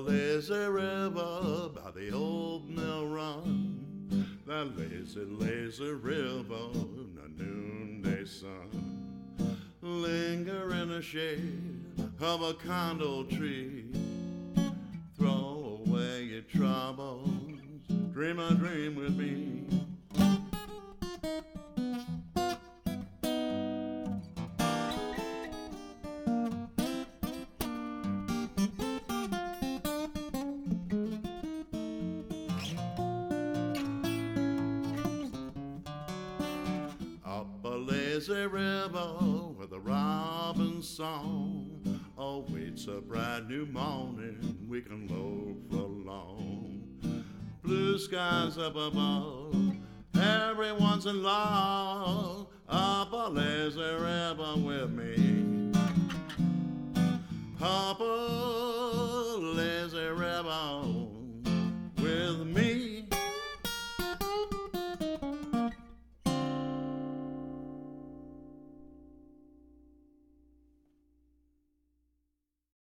lazy river by the old mill run. That lazy, lazy river in the noonday sun. Linger in the shade of a condo tree. Throw away your troubles. Dream a dream with me. Up a lazy river with a robin's song awaits a brand new morning we can loaf along. Blue skies up above, everyone's in love. Up a lazy river with me. Up a lazy river